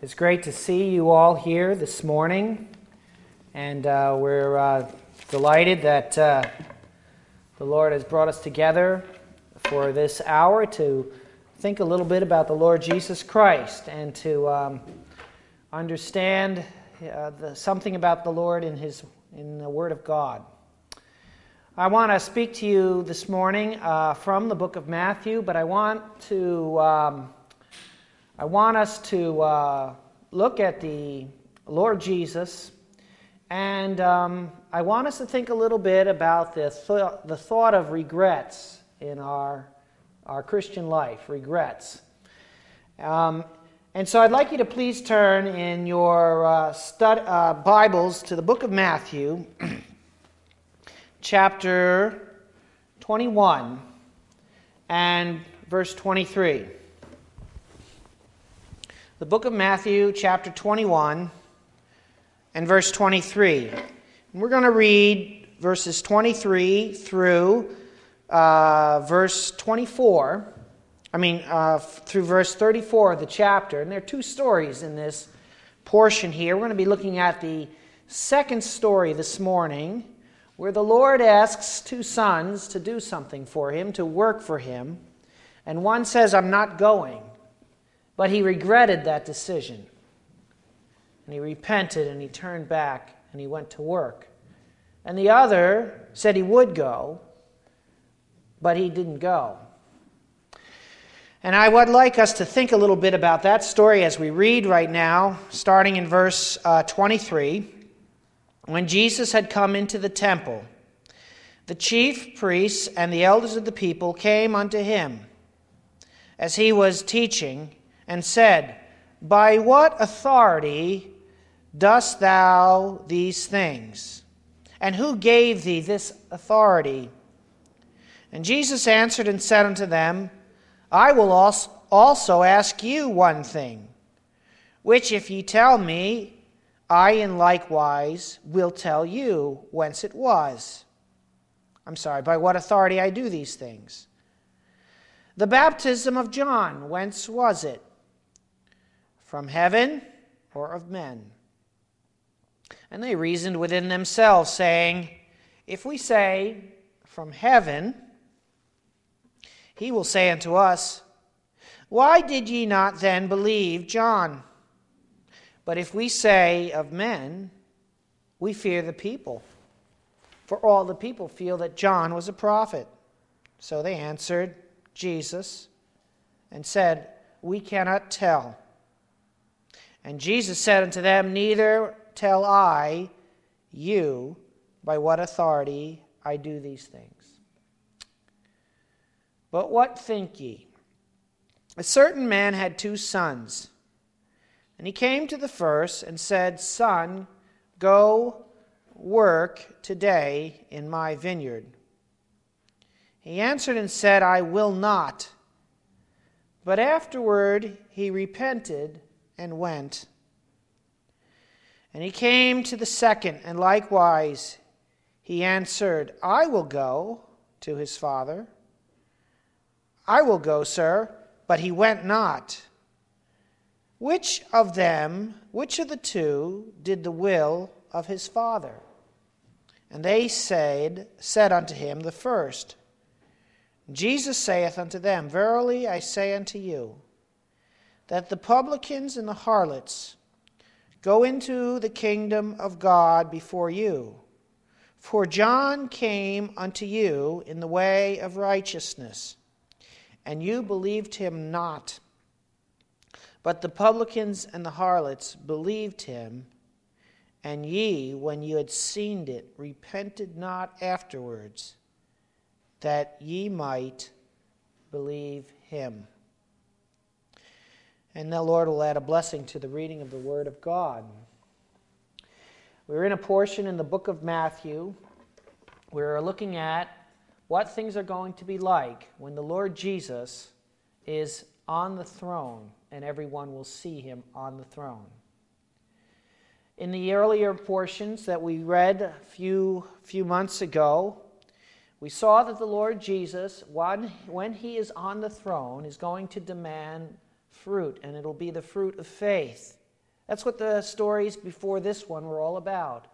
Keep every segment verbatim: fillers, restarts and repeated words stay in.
It's great to see you all here this morning, and uh, we're uh, delighted that uh, the Lord has brought us together for this hour to think a little bit about the Lord Jesus Christ and to um, understand uh, the, something about the Lord in His in the Word of God. I want to speak to you this morning uh, from the book of Matthew, but I want to. Um, I want us to uh, look at the Lord Jesus, and um, I want us to think a little bit about the, th- the thought of regrets in our, our Christian life, regrets. Um, and so I'd like you to please turn in your uh, stud- uh, Bibles to the book of Matthew, chapter twenty-one, and verse twenty-three. The book of Matthew, chapter twenty-one, and verse twenty-three. And we're going to read verses twenty-three through uh, verse twenty-four. I mean, uh, through verse thirty-four of the chapter. And there are two stories in this portion here. We're going to be looking at the second story this morning, where the Lord asks two sons to do something for Him, to work for Him. And one says, "I'm not going." But he regretted that decision. And he repented and he turned back and he went to work. And the other said he would go, but he didn't go. And I would like us to think a little bit about that story as we read right now, starting in verse uh, twenty-three. When Jesus had come into the temple, the chief priests and the elders of the people came unto him as he was teaching, and said, "By what authority dost thou these things? And who gave thee this authority?" And Jesus answered and said unto them, "I will also ask you one thing, which if ye tell me, I in likewise will tell you whence it was." I'm sorry, by what authority I do these things. "The baptism of John, whence was it? From heaven or of men?" And they reasoned within themselves, saying, "If we say, from heaven, he will say unto us, Why did ye not then believe John? But if we say, of men, we fear the people, for all the people feel that John was a prophet." So they answered Jesus and said, "We cannot tell." And Jesus said unto them, "Neither tell I you by what authority I do these things. But what think ye? A certain man had two sons. And he came to the first and said, Son, go work today in my vineyard. He answered and said, I will not. But afterward he repented and went. And he came to the second, and likewise he answered, I will go to his father. I will go, sir. But he went not. Which of them, which of the two, did the will of his father? And they said, said unto him, the first. Jesus saith unto them, Verily I say unto you, that the publicans and the harlots go into the kingdom of God before you. For John came unto you in the way of righteousness, and you believed him not. But the publicans and the harlots believed him, and ye, when you had seen it, repented not afterwards, that ye might believe him. And the Lord will add a blessing to the reading of the Word of God. We're in a portion in the book of Matthew. We're looking at what things are going to be like when the Lord Jesus is on the throne and everyone will see him on the throne. In the earlier portions that we read a few, few months ago, we saw that the Lord Jesus, when, when he is on the throne, is going to demand fruit, and it'll be the fruit of faith. That's what the stories before this one were all about.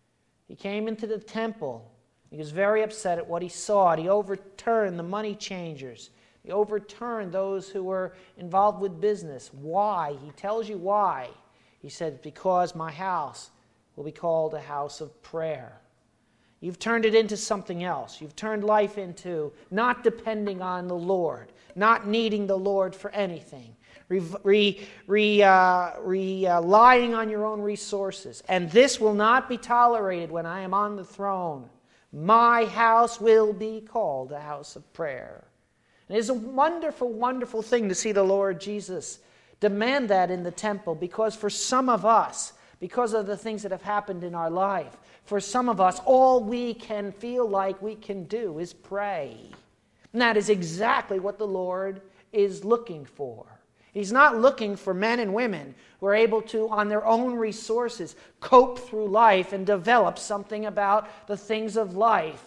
He came into the temple. He was very upset at what he saw. He overturned the money changers. He overturned those who were involved with business. Why? He tells you why. He said, because my house will be called a house of prayer. You've turned it into something else. You've turned life into not depending on the Lord, not needing the Lord for anything, re, re, re, uh, relying on your own resources. And this will not be tolerated when I am on the throne. My house will be called a house of prayer. And it is a wonderful, wonderful thing to see the Lord Jesus demand that in the temple, because for some of us, because of the things that have happened in our life, for some of us, all we can feel like we can do is pray. And that is exactly what the Lord is looking for. He's not looking for men and women who are able to, on their own resources, cope through life and develop something about the things of life.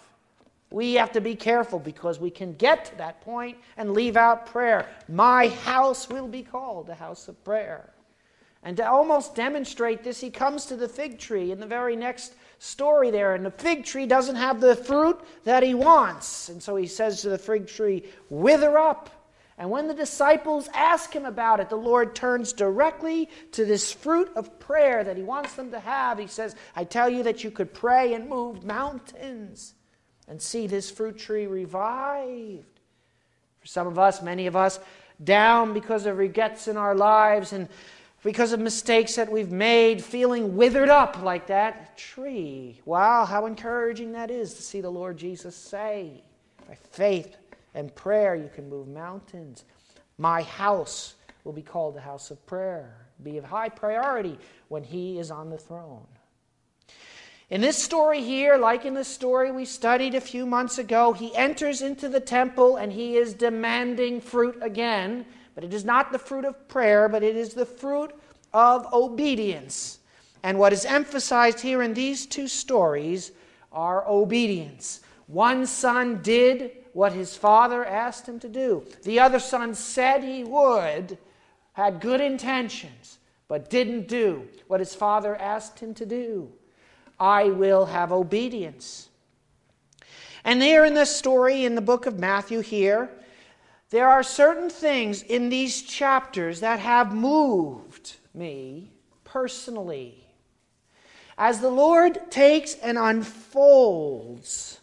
We have to be careful because we can get to that point and leave out prayer. My house will be called a house of prayer. And to almost demonstrate this, he comes to the fig tree in the very next story there. And the fig tree doesn't have the fruit that he wants. And so he says to the fig tree, wither up. And when the disciples ask him about it, the Lord turns directly to this fruit of prayer that he wants them to have. He says, I tell you that you could pray and move mountains and see this fruit tree revived. For some of us, many of us, down because of regrets in our lives and because of mistakes that we've made, feeling withered up like that tree. Wow, how encouraging that is to see the Lord Jesus say, by faith and prayer you can move mountains. My house will be called a house of prayer. Be of high priority when he is on the throne. In this story here, like in the story we studied a few months ago, he enters into the temple and he is demanding fruit again. But it is not the fruit of prayer, but it is the fruit of obedience. And what is emphasized here in these two stories are obedience. One son did what his father asked him to do. The other son said he would, had good intentions, but didn't do what his father asked him to do. I will have obedience. And there in the story in the book of Matthew here, there are certain things in these chapters that have moved me personally. As the Lord takes and unfolds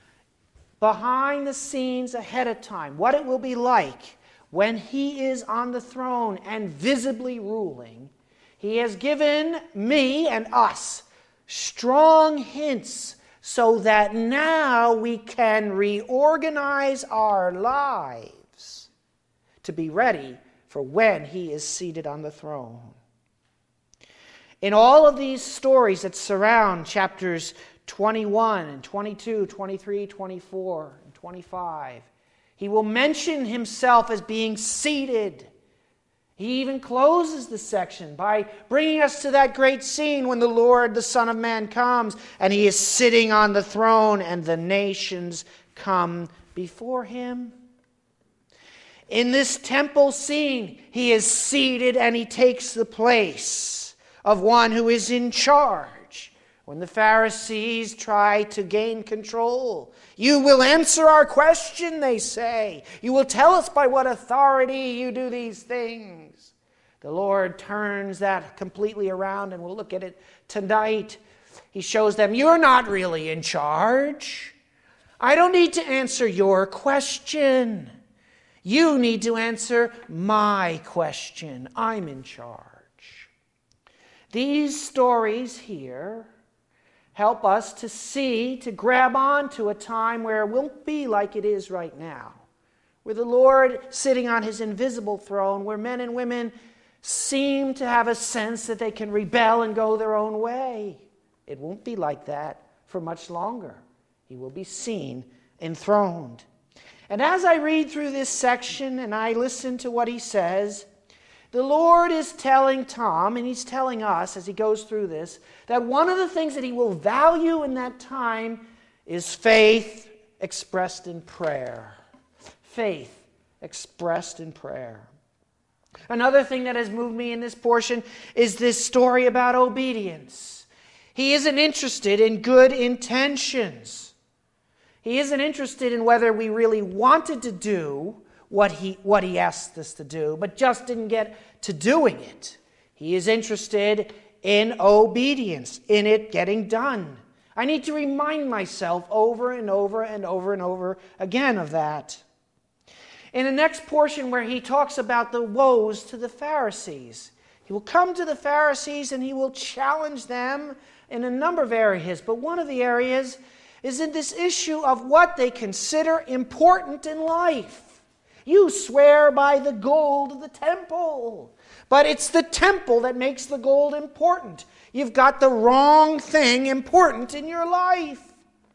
behind the scenes ahead of time what it will be like when he is on the throne and visibly ruling, he has given me and us strong hints so that now we can reorganize our lives to be ready for when he is seated on the throne. In all of these stories that surround chapters twenty-one and twenty-two, twenty-three, twenty-four, and twenty-five, he will mention himself as being seated. He even closes the section by bringing us to that great scene when the Lord, the Son of Man, comes and he is sitting on the throne and the nations come before him. In this temple scene, he is seated and he takes the place of one who is in charge. When the Pharisees try to gain control, you will answer our question, they say. You will tell us by what authority you do these things. The Lord turns that completely around, and we'll look at it tonight. He shows them, you're not really in charge. I don't need to answer your question. You need to answer my question. I'm in charge. These stories here help us to see, to grab on to a time where it won't be like it is right now, where the Lord sitting on his invisible throne, where men and women seem to have a sense that they can rebel and go their own way. It won't be like that for much longer. He will be seen enthroned. And as I read through this section and I listen to what he says, the Lord is telling Tom, and he's telling us as he goes through this, that one of the things that he will value in that time is faith expressed in prayer. Faith expressed in prayer. Another thing that has moved me in this portion is this story about obedience. He isn't interested in good intentions. He isn't interested in whether we really wanted to do what he, what he asked us to do, but just didn't get to doing it. He is interested in obedience, in it getting done. I need to remind myself over and over and over and over again of that. In the next portion where he talks about the woes to the Pharisees, he will come to the Pharisees and he will challenge them in a number of areas, but one of the areas is in this issue of what they consider important in life. You swear by the gold of the temple, but it's the temple that makes the gold important. You've got the wrong thing important in your life.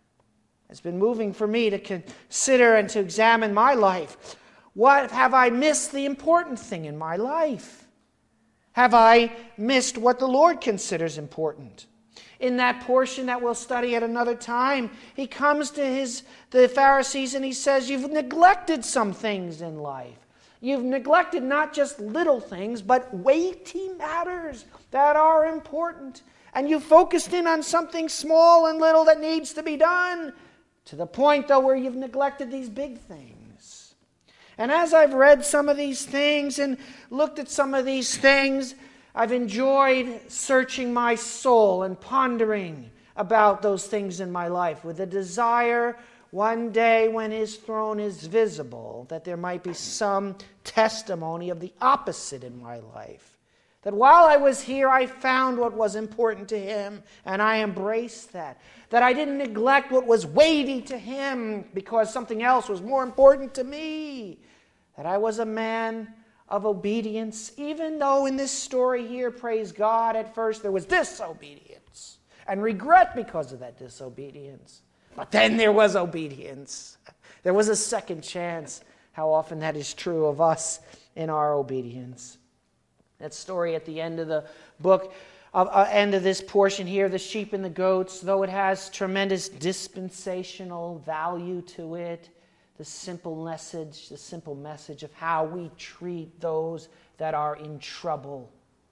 It's been moving for me to consider and to examine my life. What have I missed the important thing in my life? Have I missed what the Lord considers important? In that portion that we'll study at another time, he comes to his the Pharisees and he says, you've neglected some things in life. You've neglected not just little things, but weighty matters that are important. And you focused in on something small and little that needs to be done, to the point, though, where you've neglected these big things. And as I've read some of these things and looked at some of these things, I've enjoyed searching my soul and pondering about those things in my life with a desire one day when his throne is visible that there might be some testimony of the opposite in my life. That while I was here, I found what was important to him, and I embraced that. That I didn't neglect what was weighty to him because something else was more important to me. That I was a man of obedience, even though in this story here, praise God, at first there was disobedience and regret because of that disobedience. But then there was obedience. There was a second chance. How often that is true of us in our obedience. That story at the end of the book, uh, uh, end of this portion here, the sheep and the goats, though it has tremendous dispensational value to it, the simple message, the simple message of how we treat those that are in trouble,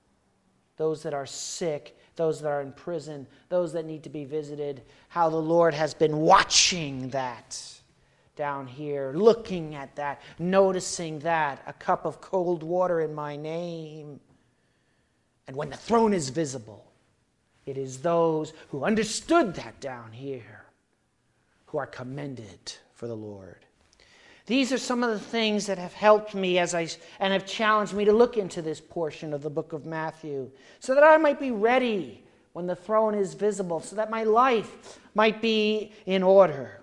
those that are sick, those that are in prison, those that need to be visited, how the Lord has been watching that down here, looking at that, noticing that, a cup of cold water in my name. And when the throne is visible, it is those who understood that down here who are commended for the Lord. These are some of the things that have helped me as I and have challenged me to look into this portion of the book of Matthew so that I might be ready when the throne is visible, so that my life might be in order.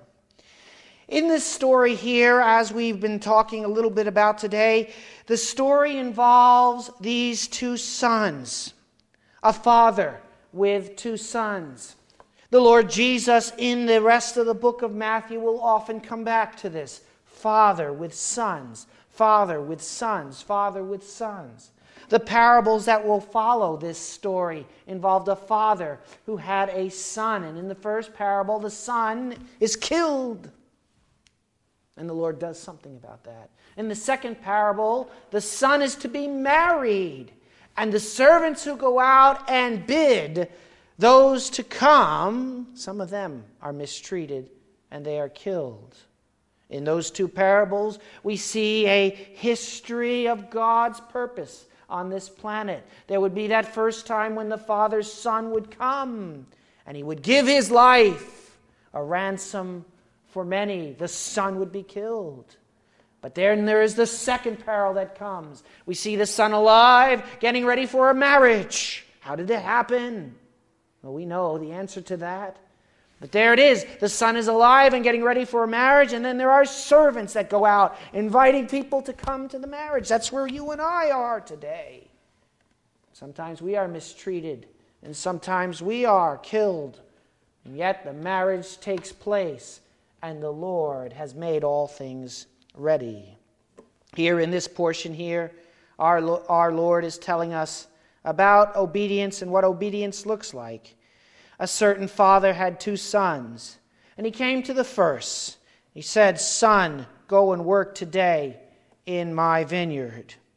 In this story here, as we've been talking a little bit about today, the story involves these two sons, a father with two sons. The Lord Jesus, in the rest of the book of Matthew, will often come back to this. Father with sons, father with sons, father with sons. The parables that will follow this story involved a father who had a son. And in the first parable, the son is killed. And the Lord does something about that. In the second parable, the son is to be married. And the servants who go out and bid those to come, some of them are mistreated and they are killed. In those two parables, we see a history of God's purpose on this planet. There would be that first time when the Father's Son would come, and he would give his life a ransom for many. The Son would be killed. But then there is the second parable that comes. We see the Son alive, getting ready for a marriage. How did it happen? Well, we know the answer to that. But there it is. The son is alive and getting ready for a marriage, and then there are servants that go out inviting people to come to the marriage. That's where you and I are today. Sometimes we are mistreated, and sometimes we are killed. And yet the marriage takes place, and the Lord has made all things ready. Here in this portion here, our, our Lord is telling us about obedience and what obedience looks like. A certain father had two sons, and he came to the first. He said, "Son, go and work today in my vineyard."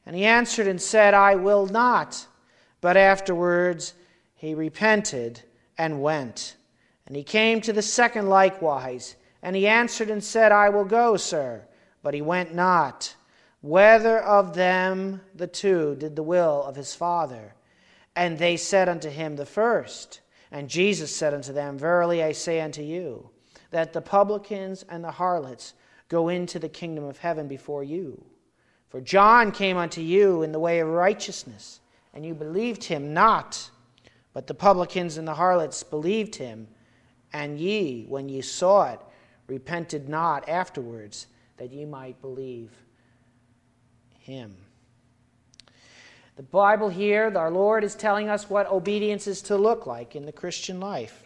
And he answered and said, I will not. But afterwards he repented and went. And he came to the second likewise. And he answered and said, I will go, sir. But he went not. Whether of them the two did the will of his father? And they said unto him, the first. And Jesus said unto them, verily I say unto you, that the publicans and the harlots go into the kingdom of heaven before you. For John came unto you in the way of righteousness, and you believed him not. But the publicans and the harlots believed him, and ye, when ye saw it, repented not afterwards, that ye might believe him. The Bible here, our Lord is telling us what obedience is to look like in the Christian life.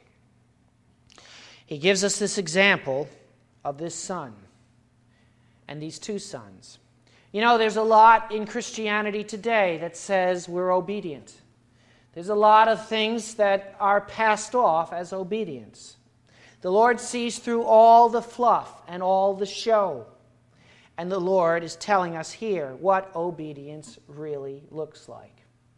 He gives us this example of this son and these two sons. You know, there's a lot in Christianity today that says we're obedient. There's a lot of things that are passed off as obedience. The Lord sees through all the fluff and all the show. And the Lord is telling us here what obedience really looks like.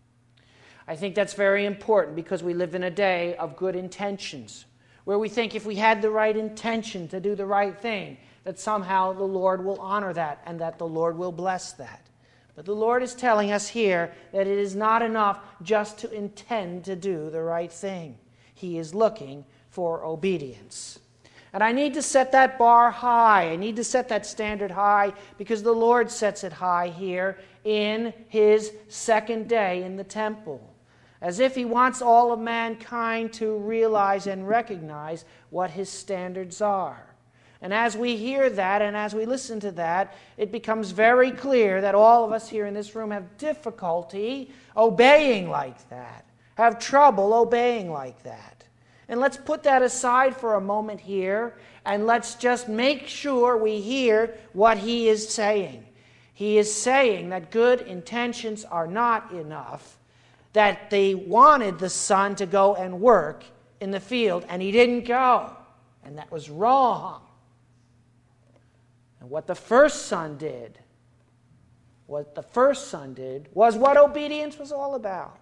I think that's very important because we live in a day of good intentions, where we think if we had the right intention to do the right thing, that somehow the Lord will honor that and that the Lord will bless that. But the Lord is telling us here that it is not enough just to intend to do the right thing. He is looking for obedience. And I need to set that bar high. I need to set that standard high because the Lord sets it high here in his second day in the temple. As if he wants all of mankind to realize and recognize what his standards are. And as we hear that and as we listen to that, it becomes very clear that all of us here in this room have difficulty obeying like that, have trouble obeying like that. And let's put that aside for a moment here, and let's just make sure we hear what he is saying. He is saying that good intentions are not enough, that they wanted the son to go and work in the field, and he didn't go, and that was wrong. And what the first son did, what the first son did, was what obedience was all about.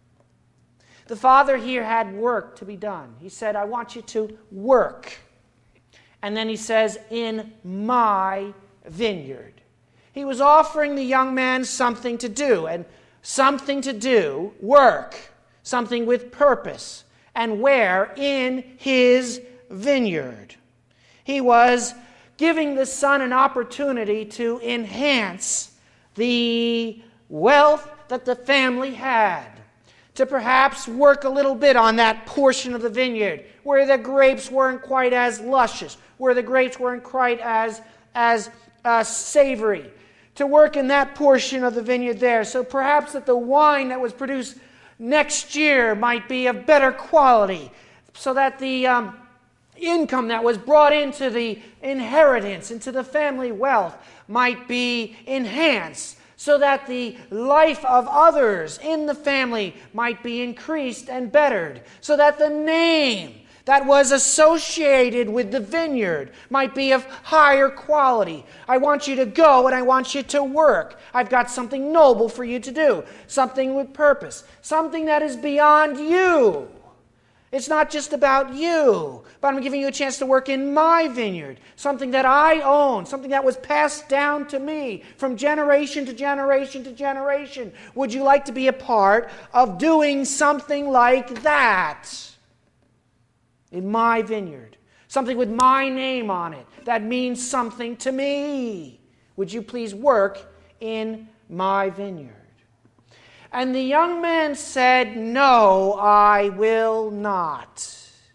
The father here had work to be done. He said, I want you to work. And then he says, in my vineyard. He was offering the young man something to do, and something to do, work, something with purpose. And where? In his vineyard. He was giving the son an opportunity to enhance the wealth that the family had. To perhaps work a little bit on that portion of the vineyard where the grapes weren't quite as luscious, where the grapes weren't quite as, as uh, savory. To work in that portion of the vineyard there. So perhaps that the wine that was produced next year might be of better quality. So that the um, income that was brought into the inheritance, into the family wealth, might be enhanced. So that the life of others in the family might be increased and bettered. So that the name that was associated with the vineyard might be of higher quality. I want you to go and I want you to work. I've got something noble for you to do. Something with purpose. Something that is beyond you. It's not just about you, but I'm giving you a chance to work in my vineyard. Something that I own, something that was passed down to me from generation to generation to generation. Would you like to be a part of doing something like that in my vineyard? Something with my name on it that means something to me. Would you please work in my vineyard? And the young man said, no, I will not.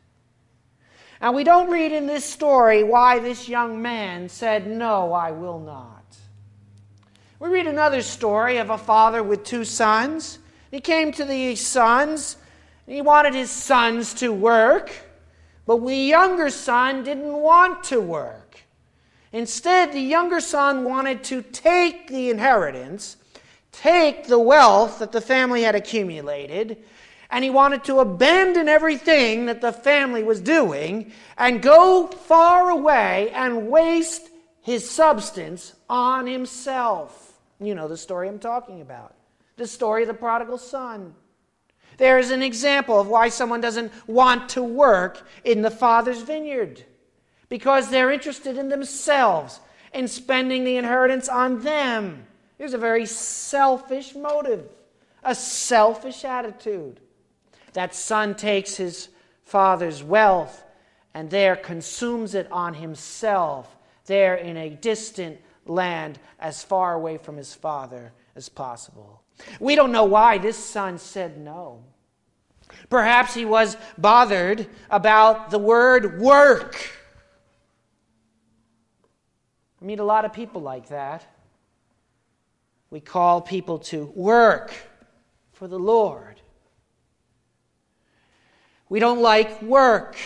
And we don't read in this story why this young man said, no, I will not. We read another story of a father with two sons. He came to the sons, and he wanted his sons to work, but the younger son didn't want to work. Instead, the younger son wanted to take the inheritance, take the wealth that the family had accumulated, and he wanted to abandon everything that the family was doing and go far away and waste his substance on himself. You know the story I'm talking about. The story of the prodigal son. There is an example of why someone doesn't want to work in the Father's vineyard. Because they're interested in themselves, in spending the inheritance on them. There's a very selfish motive, a selfish attitude. That son takes his father's wealth and there consumes it on himself, there in a distant land as far away from his father as possible. We don't know why this son said no. Perhaps he was bothered about the word work. I meet a lot of people like that. We call people to work for the Lord. We don't like work.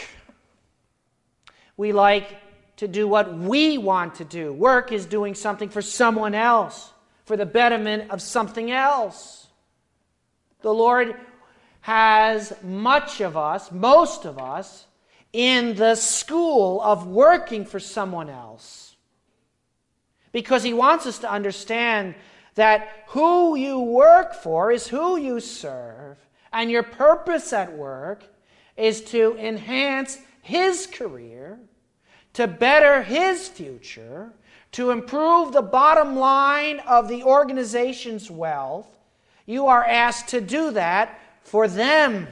We like to do what we want to do. Work is doing something for someone else, for the betterment of something else. The Lord has much of us, most of us, in the school of working for someone else. Because He wants us to understand that who you work for is who you serve, and your purpose at work is to enhance His career, to better His future, to improve the bottom line of the organization's wealth. You are asked to do that for them.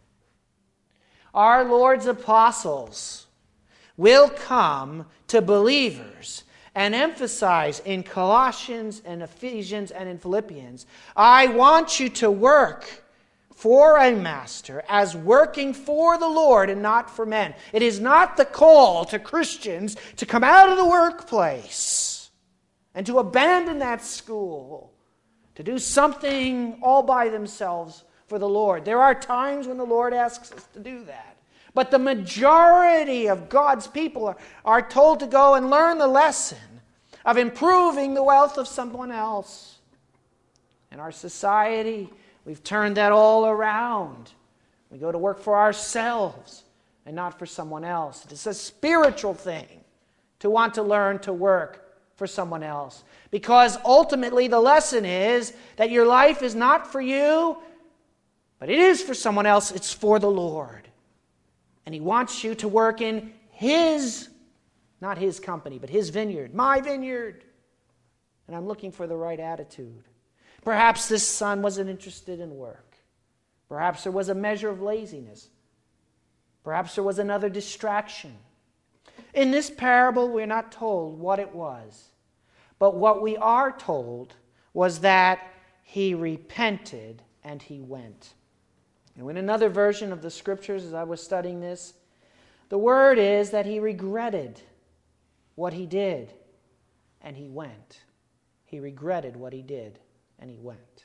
Our Lord's apostles will come to believers and emphasize in Colossians and Ephesians and in Philippians, I want you to work for a master as working for the Lord and not for men. It is not the call to Christians to come out of the workplace and to abandon that school, to do something all by themselves for the Lord. There are times when the Lord asks us to do that. But the majority of God's people are, are told to go and learn the lesson of improving the wealth of someone else. In our society, we've turned that all around. We go to work for ourselves and not for someone else. It's a spiritual thing to want to learn to work for someone else. Because ultimately the lesson is that your life is not for you, but it is for someone else. It's for the Lord. And He wants you to work in His, not His company, but His vineyard, my vineyard. And I'm looking for the right attitude. Perhaps this son wasn't interested in work. Perhaps there was a measure of laziness. Perhaps there was another distraction. In this parable, we're not told what it was. But what we are told was that he repented and he went. And in another version of the Scriptures, as I was studying this, the word is that he regretted what he did and he went. He regretted what he did and he went.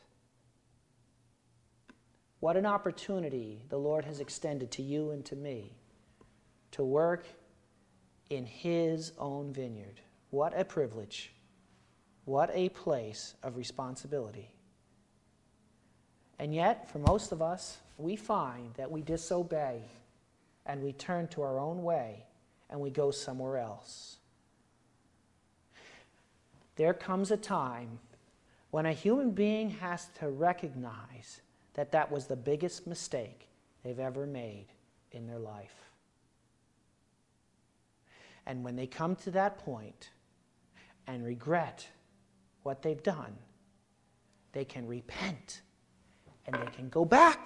What an opportunity the Lord has extended to you and to me to work in His own vineyard. What a privilege. What a place of responsibility. And yet, for most of us, we find that we disobey and we turn to our own way and we go somewhere else. There comes a time when a human being has to recognize that that was the biggest mistake they've ever made in their life. And when they come to that point and regret what they've done, they can repent and they can go back.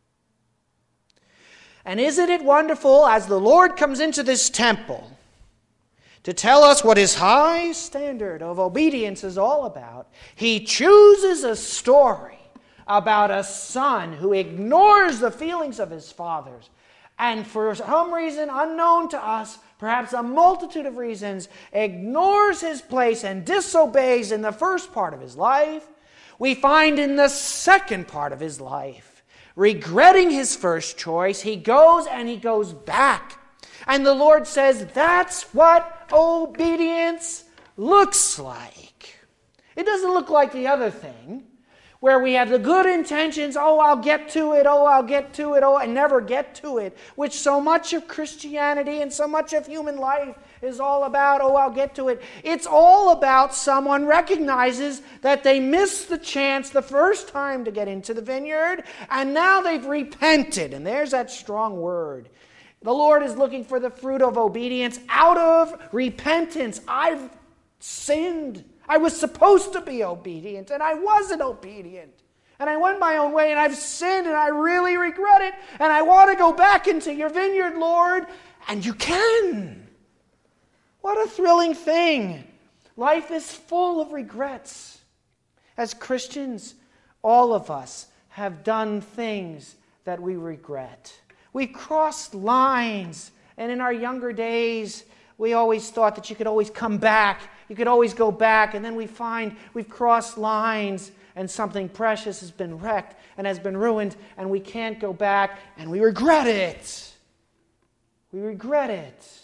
And isn't it wonderful as the Lord comes into this temple to tell us what His high standard of obedience is all about, He chooses a story about a son who ignores the feelings of his fathers and for some reason unknown to us, perhaps a multitude of reasons, ignores his place and disobeys in the first part of his life. We find in the second part of his life, regretting his first choice, he goes and he goes back. And the Lord says, that's what obedience looks like. It doesn't look like the other thing, where we have the good intentions, oh, I'll get to it, oh, I'll get to it, oh, and never get to it, which so much of Christianity and so much of human life is all about. Oh, I'll get to it. It's all about someone recognizes that they missed the chance the first time to get into the vineyard, and now they've repented. And there's that strong word. The Lord is looking for the fruit of obedience out of repentance. I've sinned. I was supposed to be obedient, and I wasn't obedient. And I went my own way, and I've sinned, and I really regret it, and I want to go back into your vineyard, Lord. And you can. What a thrilling thing. Life is full of regrets. As Christians, all of us have done things that we regret. We've crossed lines, and in our younger days, we always thought that you could always come back. You could always go back, and then we find we've crossed lines, and something precious has been wrecked and has been ruined, and we can't go back, and we regret it. We regret it.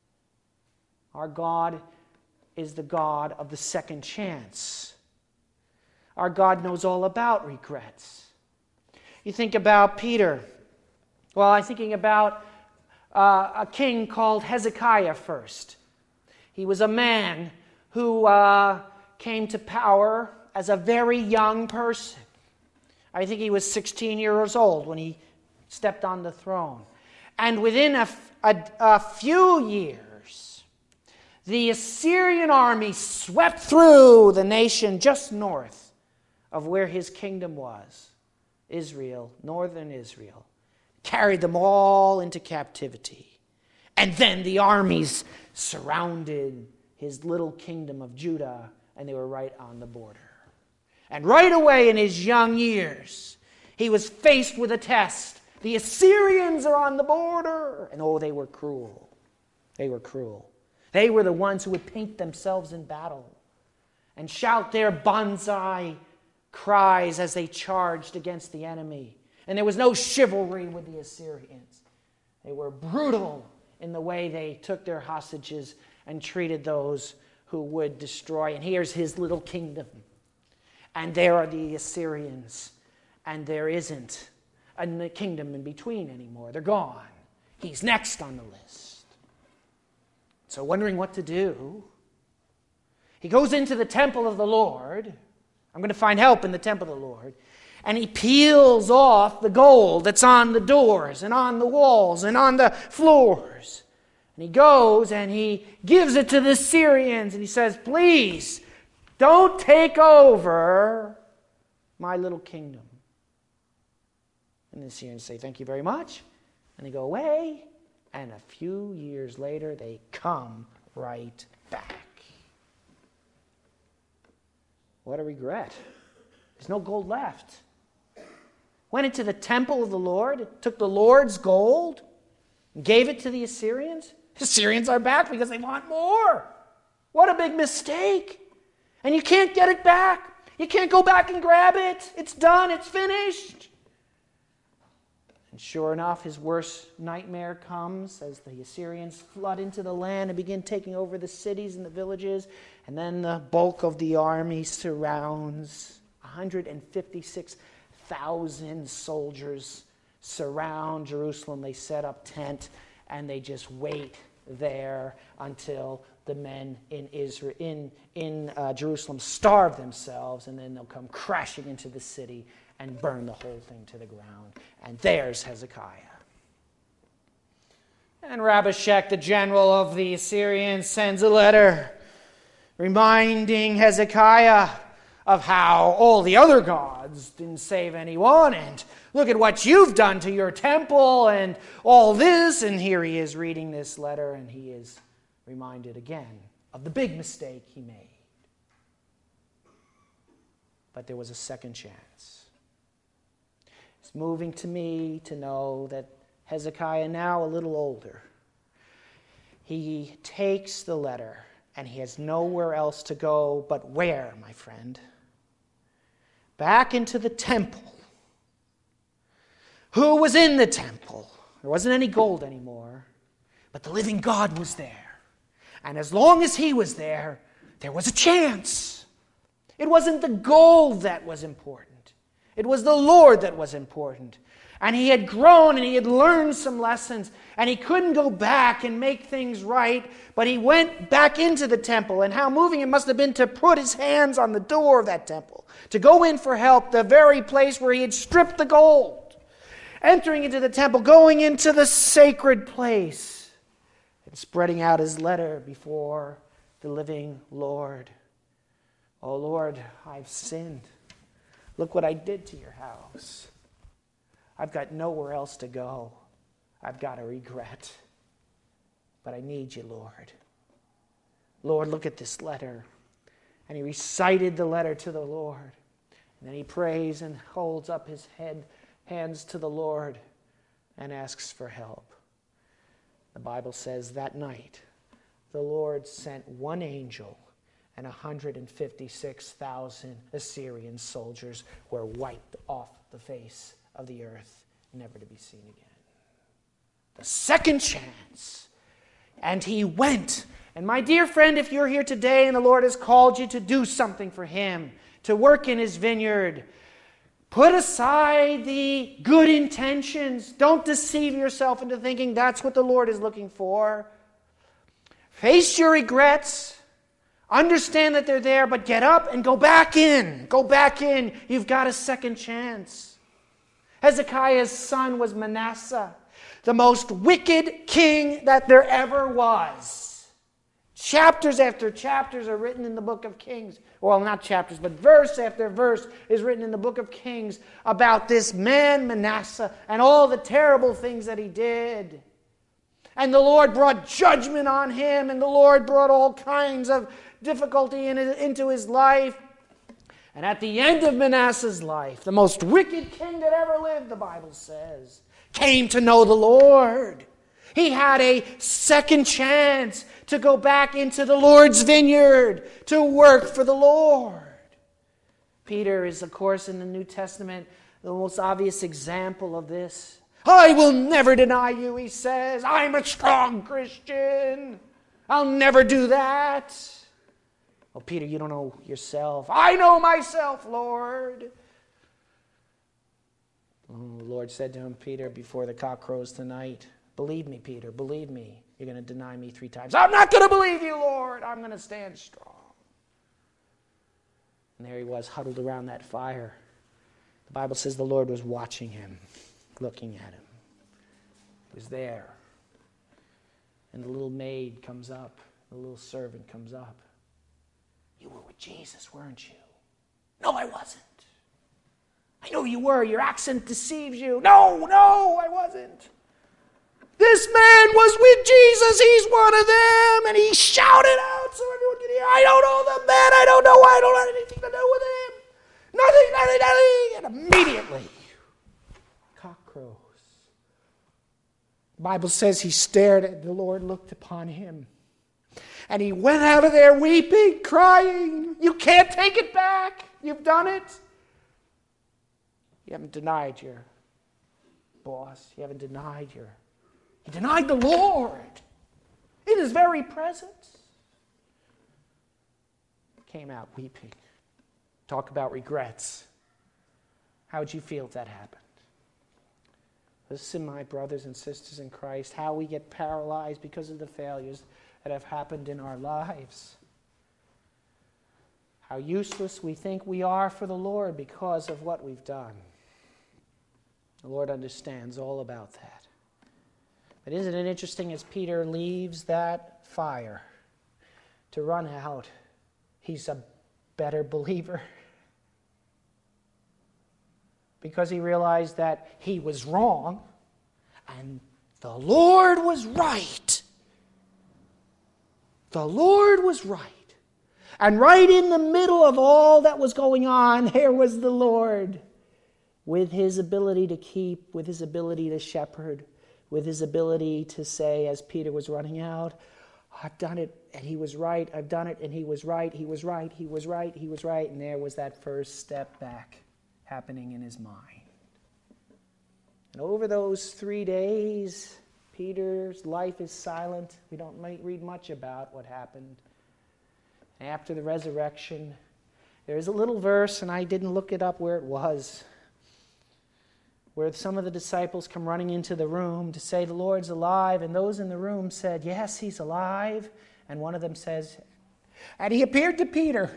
Our God is the God of the second chance. Our God knows all about regrets. You think about Peter. Well, I'm thinking about uh, a king called Hezekiah first. He was a man who uh, came to power as a very young person. I think he was sixteen years old when he stepped on the throne. And within a, a, a few years, the Assyrian army swept through the nation just north of where his kingdom was, Israel, northern Israel, carried them all into captivity. And then the armies surrounded his little kingdom of Judah, and they were right on the border. And right away in his young years, he was faced with a test. The Assyrians are on the border. And oh, they were cruel. They were cruel. They were the ones who would paint themselves in battle and shout their banzai cries as they charged against the enemy. And there was no chivalry with the Assyrians. They were brutal in the way they took their hostages and treated those who would destroy. And here's his little kingdom. And there are the Assyrians. And there isn't a kingdom in between anymore. They're gone. He's next on the list. So wondering what to do, he goes into the temple of the Lord. I'm going to find help in the temple of the Lord. And he peels off the gold that's on the doors and on the walls and on the floors. And he goes and he gives it to the Syrians. And he says, please, don't take over my little kingdom. And the Syrians say, thank you very much. And they go away. And a few years later, they come right back. What a regret. There's no gold left. Went into the temple of the Lord, took the Lord's gold, and gave it to the Assyrians. The Assyrians are back because they want more. What a big mistake. And you can't get it back. You can't go back and grab it. It's done. It's finished. And sure enough, his worst nightmare comes as the Assyrians flood into the land and begin taking over the cities and the villages. And then the bulk of the army surrounds. one hundred fifty-six thousand soldiers surround Jerusalem. They set up tent and they just wait there until the men in Israel, in, in uh, Jerusalem starve themselves, and then they'll come crashing into the city and burn the whole thing to the ground. And there's Hezekiah. And Rabashak, the general of the Assyrians, sends a letter reminding Hezekiah of how all the other gods didn't save anyone, and look at what you've done to your temple and all this. And here he is reading this letter, and he is reminded again of the big mistake he made. But there was a second chance. It's moving to me to know that Hezekiah, now a little older, he takes the letter and he has nowhere else to go but where, my friend? Back into the temple. Who was in the temple? There wasn't any gold anymore, but the living God was there. And as long as he was there, there was a chance. It wasn't the gold that was important. It was the Lord that was important. And he had grown and he had learned some lessons. And he couldn't go back and make things right. But he went back into the temple. And how moving it must have been to put his hands on the door of that temple. To go in for help, the very place where he had stripped the gold. Entering into the temple, going into the sacred place. And spreading out his letter before the living Lord. Oh Lord, I've sinned. Look what I did to your house. I've got nowhere else to go. I've got a regret. But I need you, Lord. Lord, look at this letter. And he recited the letter to the Lord. And then he prays and holds up his head, hands to the Lord and asks for help. The Bible says that night, the Lord sent one angel and one hundred fifty-six thousand Assyrian soldiers were wiped off the face of the earth, never to be seen again. The second chance. And he went. And my dear friend, if you're here today and the Lord has called you to do something for him, to work in his vineyard, put aside the good intentions. Don't deceive yourself into thinking that's what the Lord is looking for. Face your regrets. Understand that they're there, but get up and go back in. Go back in. You've got a second chance. Hezekiah's son was Manasseh, the most wicked king that there ever was. Chapters after chapters are written in the book of Kings. Well, not chapters, but verse after verse is written in the book of Kings about this man Manasseh and all the terrible things that he did. And the Lord brought judgment on him, and the Lord brought all kinds of difficulty in his, into his life. And at the end of Manasseh's life, the most wicked king that ever lived, the Bible says, came to know the Lord. He had a second chance to go back into the Lord's vineyard, to work for the Lord. Peter is, of course, in the New Testament, the most obvious example of this. I will never deny you, he says. I'm a strong Christian. I'll never do that. Oh, Peter, you don't know yourself. I know myself, Lord. Oh, the Lord said to him, Peter, before the cock crows tonight, believe me, Peter, believe me. You're going to deny me three times. I'm not going to believe you, Lord. I'm going to stand strong. And there he was, huddled around that fire. The Bible says the Lord was watching him, looking at him. He was there. And the little maid comes up. The little servant comes up. You were with Jesus, weren't you? No, I wasn't. I know you were. Your accent deceives you. No, no, I wasn't. This man was with Jesus. He's one of them. And he shouted out so everyone could hear, I don't know the man. I don't know why. I don't have anything to do with him. Nothing, nothing, nothing. And immediately, cock crows. The Bible says he stared and the Lord looked upon him. And he went out of there weeping, crying. You can't take it back. You've done it. You haven't denied your boss. You haven't denied your... You denied the Lord in his very presence. Came out weeping. Talk about regrets. How would you feel if that happened? Listen, my brothers and sisters in Christ, how we get paralyzed because of the failures that have happened in our lives. How useless we think we are for the Lord because of what we've done. The Lord understands all about that. But isn't it interesting, as Peter leaves that fire to run out, he's a better believer. Because he realized that he was wrong and the Lord was right. The Lord was right. And right in the middle of all that was going on, there was the Lord with his ability to keep, with his ability to shepherd, with his ability to say, as Peter was running out, I've done it, and he was right, I've done it, and he was right, he was right, he was right, he was right, and there was that first step back happening in his mind. And over those three days, Peter's life is silent. We don't read much about what happened. After the resurrection, there is a little verse, and I didn't look it up where it was. where some of the disciples come running into the room to say the Lord's alive, and those in the room said, yes, he's alive. And one of them says, and he appeared to Peter.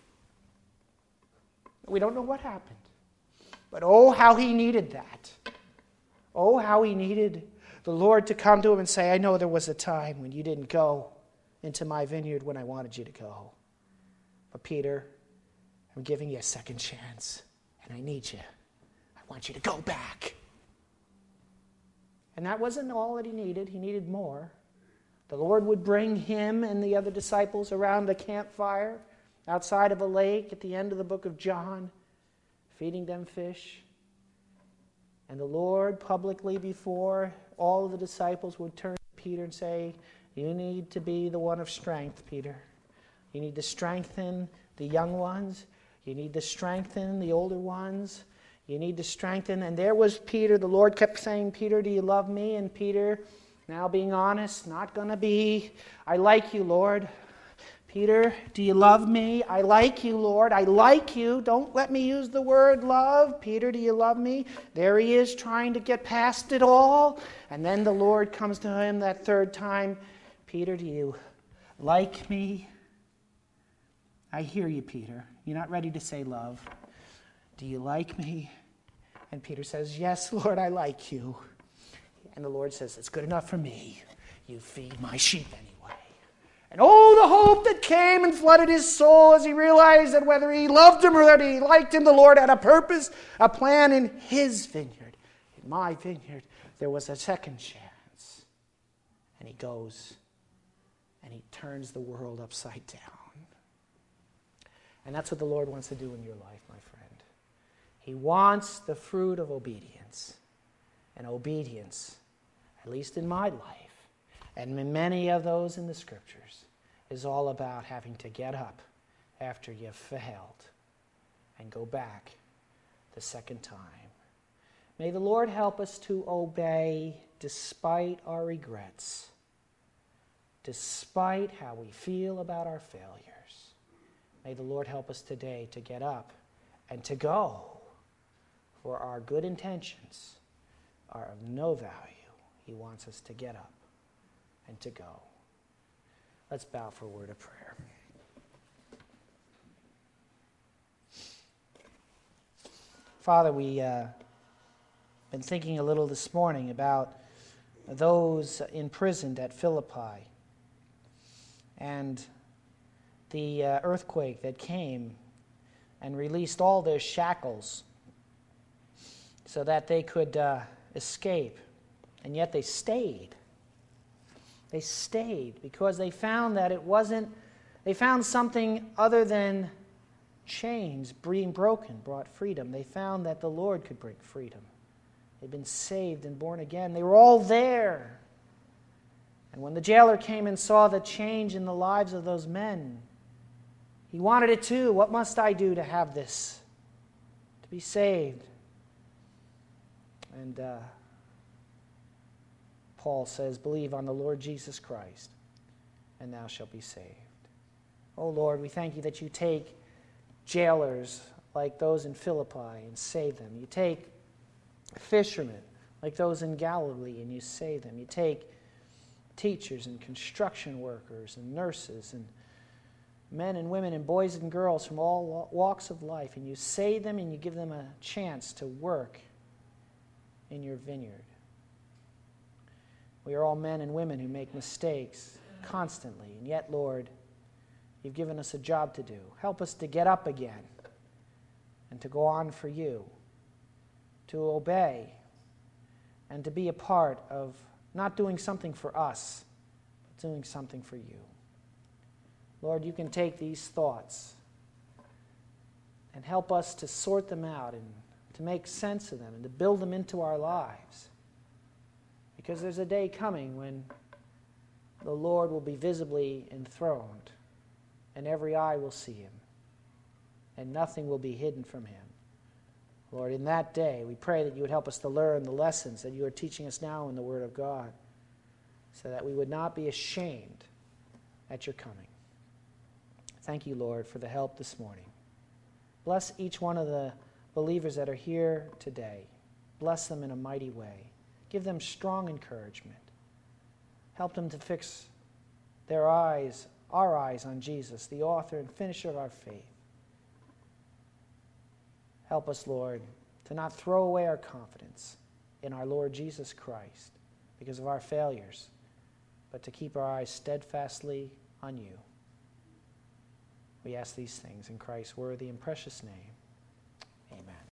We don't know what happened. But oh, how he needed that. Oh, how he needed the Lord to come to him and say, I know there was a time when you didn't go into my vineyard when I wanted you to go. But Peter, I'm giving you a second chance, and I need you. I want you to go back. And that wasn't all that he needed. He needed more. The Lord would bring him and the other disciples around the campfire outside of a lake at the end of the book of John, feeding them fish. And the Lord publicly before all of the disciples would turn to Peter and say, you need to be the one of strength, Peter. You need to strengthen the young ones. You need to strengthen the older ones. You need to strengthen. And there was Peter. The Lord kept saying, Peter, do you love me? And Peter, now being honest, not going to be, I like you, Lord. Peter, do you love me? I like you, Lord. I like you. Don't let me use the word love. Peter, do you love me? There he is trying to get past it all. And then the Lord comes to him that third time. Peter, do you like me? I hear you, Peter. You're not ready to say love. Do you like me? And Peter says, yes, Lord, I like you. And the Lord says, it's good enough for me. You feed my sheep anyway. And oh, the hope that came and flooded his soul as he realized that whether he loved him or that he liked him, the Lord had a purpose, a plan in his vineyard. In my vineyard, there was a second chance. And he goes and he turns the world upside down. And that's what the Lord wants to do in your life, my friend. He wants the fruit of obedience. And obedience, at least in my life, and in many of those in the Scriptures, is all about having to get up after you've failed and go back the second time. May the Lord help us to obey despite our regrets, despite how we feel about our failures. May the Lord help us today to get up and to go, for our good intentions are of no value. He wants us to get up and to go. Let's bow for a word of prayer. Father, we uh, been thinking a little this morning about those imprisoned at Philippi and the uh, earthquake that came and released all their shackles so that they could uh, escape, and yet they stayed. They stayed because they found that it wasn't, they found something other than chains being broken brought freedom. They found that the Lord could bring freedom. They'd been saved and born again. They were all there. And when the jailer came and saw the change in the lives of those men, he wanted it too. What must I do to have this? To be saved. And uh, Paul says, believe on the Lord Jesus Christ, and thou shalt be saved. Oh Lord, we thank you that you take jailers like those in Philippi and save them. You take fishermen like those in Galilee and you save them. You take teachers and construction workers and nurses and men and women and boys and girls from all walks of life, and you save them and you give them a chance to work in your vineyard. We are all men and women who make mistakes constantly, and yet, Lord, you've given us a job to do. Help us to get up again and to go on for you, to obey, and to be a part of not doing something for us, but doing something for you. Lord, you can take these thoughts and help us to sort them out and to make sense of them and to build them into our lives. Because there's a day coming when the Lord will be visibly enthroned and every eye will see him and nothing will be hidden from him. Lord, in that day, we pray that you would help us to learn the lessons that you are teaching us now in the Word of God so that we would not be ashamed at your coming. Thank you, Lord, for the help this morning. Bless each one of the believers that are here today. Bless them in a mighty way. Give them strong encouragement. Help them to fix their eyes, our eyes on Jesus, the author and finisher of our faith. Help us, Lord, to not throw away our confidence in our Lord Jesus Christ because of our failures, but to keep our eyes steadfastly on you. We ask these things in Christ's worthy and precious name.